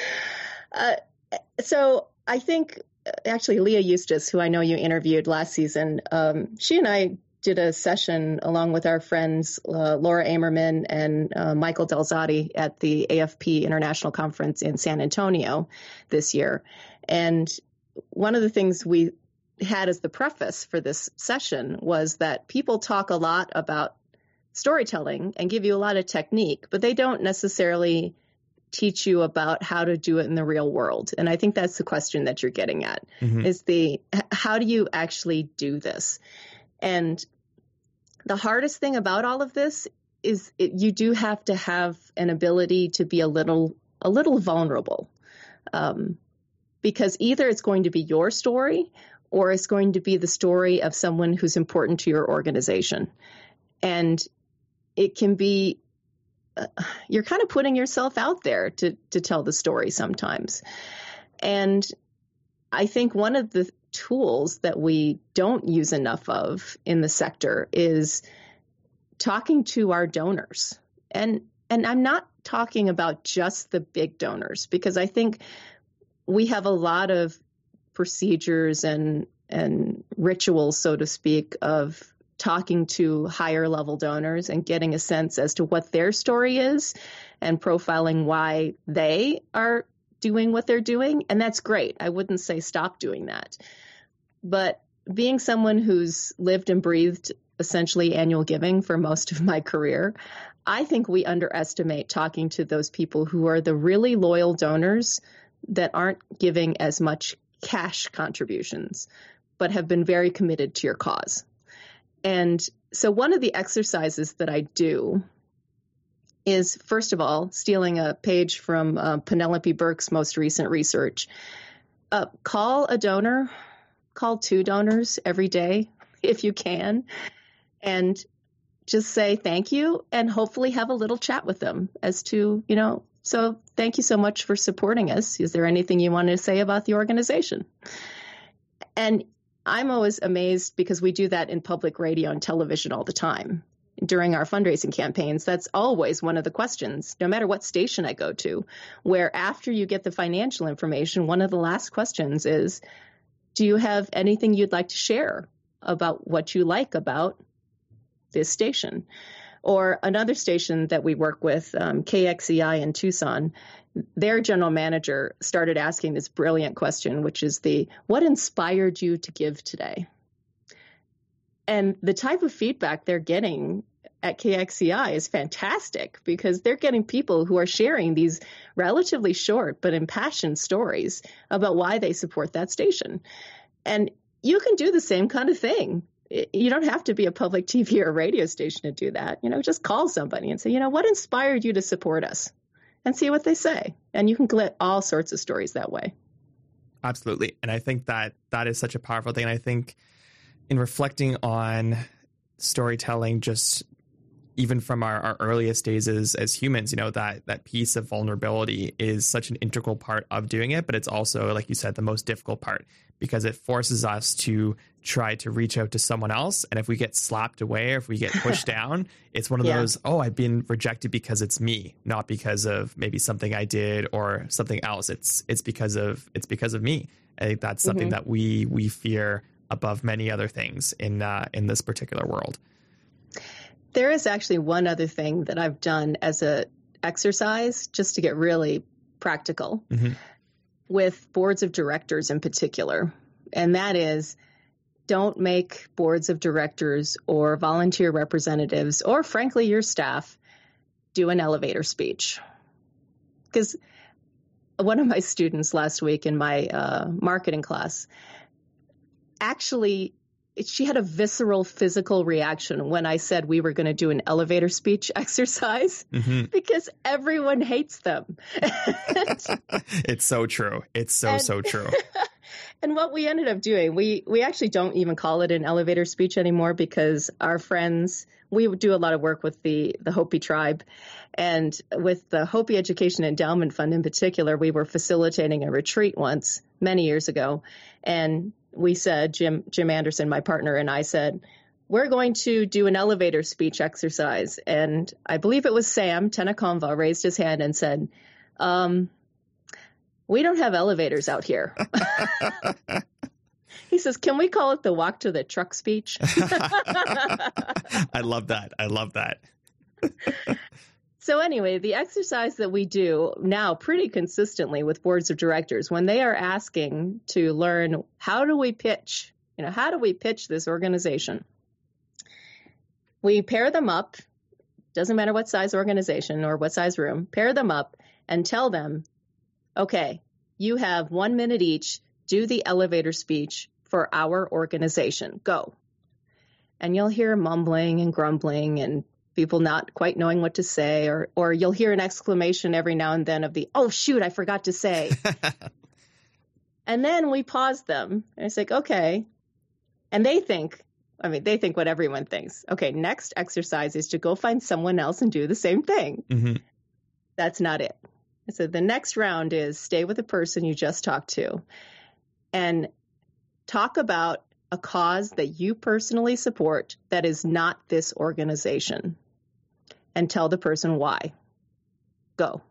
uh, so I think actually Leah Eustace, who I know you interviewed last season, um, she and I did a session along with our friends uh, Laura Amerman and uh, Michael Delzati at the A F P International Conference in San Antonio this year. And one of the things we had as the preface for this session was that people talk a lot about storytelling and give you a lot of technique, but they don't necessarily teach you about how to do it in the real world. And I think that's the question that you're getting at, mm-hmm. is the, how do you actually do this? And the hardest thing about all of this is it, you do have to have an ability to be a little, a little vulnerable, um, because either it's going to be your story or it's going to be the story of someone who's important to your organization. And it can be, uh, you're kind of putting yourself out there to, to tell the story sometimes. And I think one of the tools that we don't use enough of in the sector is talking to our donors. And, and I'm not talking about just the big donors, because I think we have a lot of procedures and and rituals, so to speak, of talking to higher level donors and getting a sense as to what their story is and profiling why they are doing what they're doing. And that's great. I wouldn't say stop doing that. But being someone who's lived and breathed essentially annual giving for most of my career, I think we underestimate talking to those people who are the really loyal donors that aren't giving as much cash contributions, but have been very committed to your cause. And so one of the exercises that I do is, first of all, stealing a page from uh, Penelope Burke's most recent research, uh, call a donor, call two donors every day if you can, and just say thank you and hopefully have a little chat with them as to, you know, so thank you so much for supporting us. Is there anything you want to say about the organization? And I'm always amazed because we do that in public radio and television all the time. During our fundraising campaigns, that's always one of the questions, no matter what station I go to, where after you get the financial information, one of the last questions is, do you have anything you'd like to share about what you like about this station? Or another station that we work with, um, K X E I in Tucson, their general manager started asking this brilliant question, which is the, what inspired you to give today? And the type of feedback they're getting at K X E I is fantastic because they're getting people who are sharing these relatively short but impassioned stories about why they support that station. And you can do the same kind of thing. You don't have to be a public T V or radio station to do that. You know, just call somebody and say, you know, what inspired you to support us? And see what they say. And you can get all sorts of stories that way. Absolutely. And I think that that is such a powerful thing. And I think in reflecting on storytelling, just even from our, our earliest days as, as humans, you know, that that piece of vulnerability is such an integral part of doing it. But it's also, like you said, the most difficult part because it forces us to try to reach out to someone else. And if we get slapped away or if we get pushed down, it's one of yeah. those, oh, I've been rejected because it's me, not because of maybe something I did or something else. It's it's because of it's because of me. I think that's something mm-hmm. that we we fear above many other things in uh, in this particular world. There is actually one other thing that I've done as a exercise just to get really practical mm-hmm. with boards of directors in particular. And that is, don't make boards of directors or volunteer representatives or frankly your staff do an elevator speech. Because one of my students last week in my uh, marketing class actually she had a visceral physical reaction when I said we were going to do an elevator speech exercise mm-hmm. because everyone hates them. It's so true. It's so, and, so true. And what we ended up doing, we, we actually don't even call it an elevator speech anymore because our friends, we do a lot of work with the, the Hopi tribe. And with the Hopi Education Endowment Fund in particular, we were facilitating a retreat once many years ago. And we said, Jim Jim Anderson, my partner, and I said, we're going to do an elevator speech exercise. And I believe it was Sam Tenaconva raised his hand and said, um, we don't have elevators out here. He says, can we call it the walk to the truck speech? I love that. I love that. So anyway, the exercise that we do now pretty consistently with boards of directors, when they are asking to learn how do we pitch, you know, how do we pitch this organization? We pair them up, doesn't matter what size organization or what size room, pair them up and tell them, okay, you have one minute each, do the elevator speech for our organization, go. And you'll hear mumbling and grumbling and people not quite knowing what to say, or or you'll hear an exclamation every now and then of the, oh, shoot, I forgot to say. And then we pause them and it's like, okay. And they think, I mean, they think what everyone thinks. Okay, next exercise is to go find someone else and do the same thing. Mm-hmm. That's not it. So the next round is stay with the person you just talked to and talk about a cause that you personally support that is not this organization, and tell the person why. Go.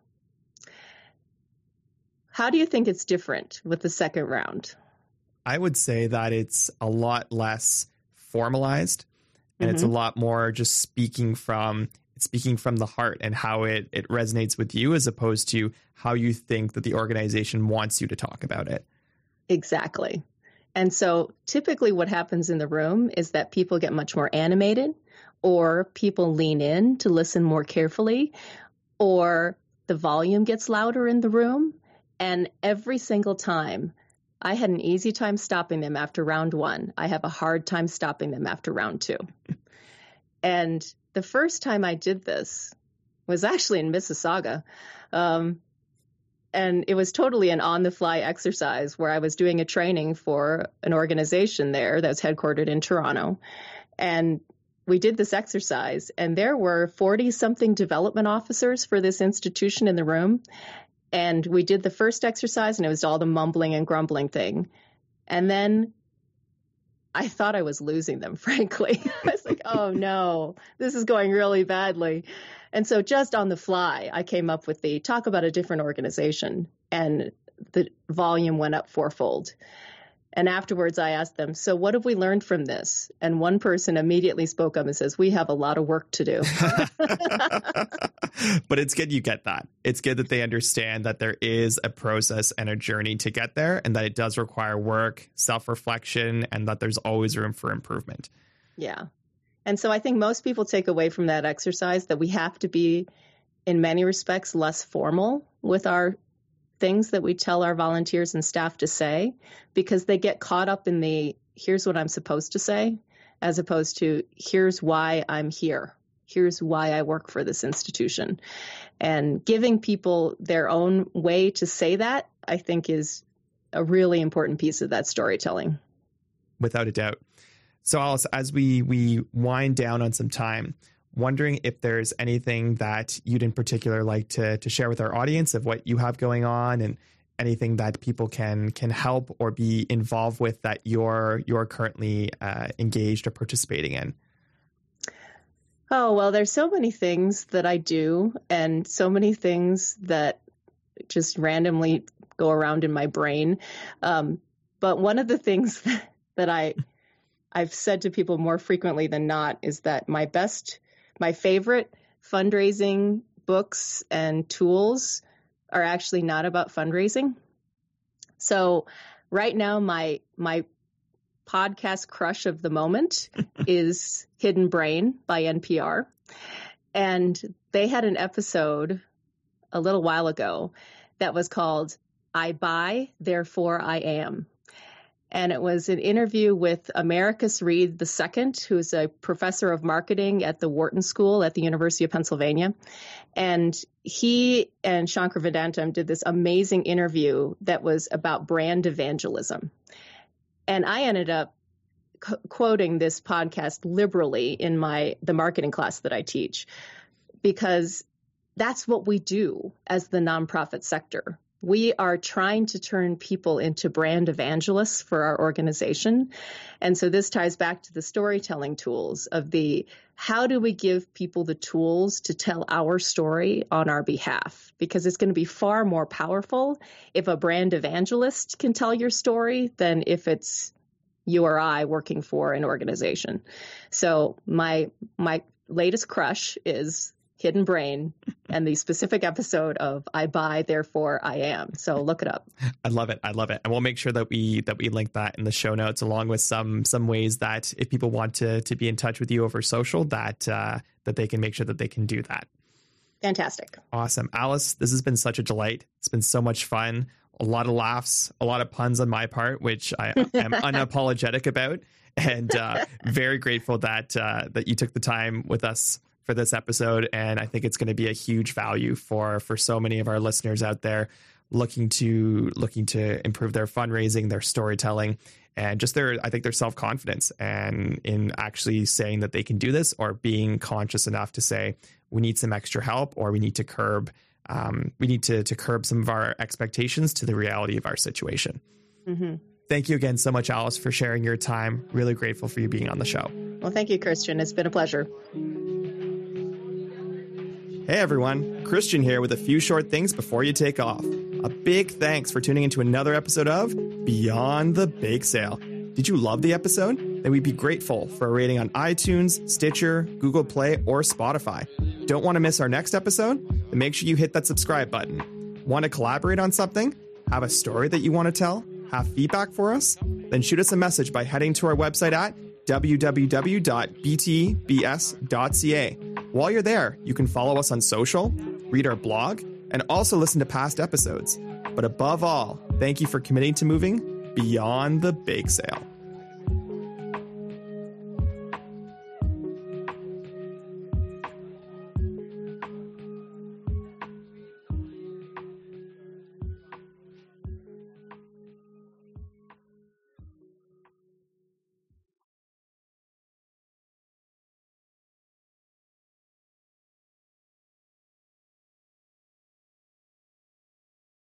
How do you think it's different with the second round? I would say that it's a lot less formalized and mm-hmm. it's a lot more just speaking from speaking from the heart and how it, it resonates with you as opposed to how you think that the organization wants you to talk about it. Exactly. And so typically what happens in the room is that people get much more animated, or people lean in to listen more carefully, or the volume gets louder in the room. And every single time, I had an easy time stopping them after round one. I have a hard time stopping them after round two. And the first time I did this was actually in Mississauga. Um, And it was totally an on-the-fly exercise where I was doing a training for an organization there that's headquartered in Toronto. And we did this exercise, and there were forty something development officers for this institution in the room. And we did the first exercise, and it was all the mumbling and grumbling thing. And then I thought I was losing them, frankly. I was like, oh no, this is going really badly. And so just on the fly, I came up with the talk about a different organization, and the volume went up fourfold. And afterwards, I asked them, so what have we learned from this? And one person immediately spoke up and says, we have a lot of work to do. But it's good you get that. It's good that they understand that there is a process and a journey to get there, and that it does require work, self-reflection, and that there's always room for improvement. Yeah. And so I think most people take away from that exercise that we have to be, in many respects, less formal with our things that we tell our volunteers and staff to say, because they get caught up in the, here's what I'm supposed to say, as opposed to, here's why I'm here. Here's why I work for this institution. And giving people their own way to say that, I think, is a really important piece of that storytelling. Without a doubt. So Alice, as we, we wind down on some time, wondering if there's anything that you'd in particular like to to share with our audience of what you have going on, and anything that people can can help or be involved with that you're you're currently uh, engaged or participating in. Oh, well, there's so many things that I do, and so many things that just randomly go around in my brain. Um, but one of the things that, that I I've said to people more frequently than not is that my best My favorite fundraising books and tools are actually not about fundraising. So right now, my my podcast crush of the moment is Hidden Brain by N P R. And they had an episode a little while ago that was called I Buy, Therefore I Am. And it was an interview with Americus Reed the Second, who's a professor of marketing at the Wharton School at the University of Pennsylvania. And he and Shankar Vedantam did this amazing interview that was about brand evangelism. And I ended up co- quoting this podcast liberally in my the marketing class that I teach, because that's what we do as the nonprofit sector. We are trying to turn people into brand evangelists for our organization. And so this ties back to the storytelling tools of the, how do we give people the tools to tell our story on our behalf? Because it's going to be far more powerful if a brand evangelist can tell your story than if it's you or I working for an organization. So my, my latest crush is Hidden Brain and the specific episode of I Buy, Therefore I Am. So look it up. I love it. I love it. And we'll make sure that we that we link that in the show notes, along with some some ways that if people want to to be in touch with you over social, that uh, that they can make sure that they can do that. Fantastic. Awesome. Alice, this has been such a delight. It's been so much fun. A lot of laughs, a lot of puns on my part, which I am unapologetic about. And uh, very grateful that uh, that you took the time with us for this episode. And I think it's going to be a huge value for for so many of our listeners out there looking to looking to improve their fundraising, their storytelling, and just their, I think their self-confidence, and in actually saying that they can do this, or being conscious enough to say, we need some extra help, or we need to curb, um, we need to, to curb some of our expectations to the reality of our situation. Mm-hmm. Thank you again so much, Alice, for sharing your time. Really grateful for you being on the show. Well, thank you, Christian. It's been a pleasure. Hey everyone, Christian here with a few short things before you take off. A big thanks for tuning into another episode of Beyond the Bake Sale. Did you love the episode? Then we'd be grateful for a rating on iTunes, Stitcher, Google Play, or Spotify. Don't want to miss our next episode? Then make sure you hit that subscribe button. Want to collaborate on something? Have a story that you want to tell? Have feedback for us? Then shoot us a message by heading to our website at w w w dot b t b s dot c a. While you're there, you can follow us on social, read our blog, and also listen to past episodes. But above all, thank you for committing to moving beyond the bake sale.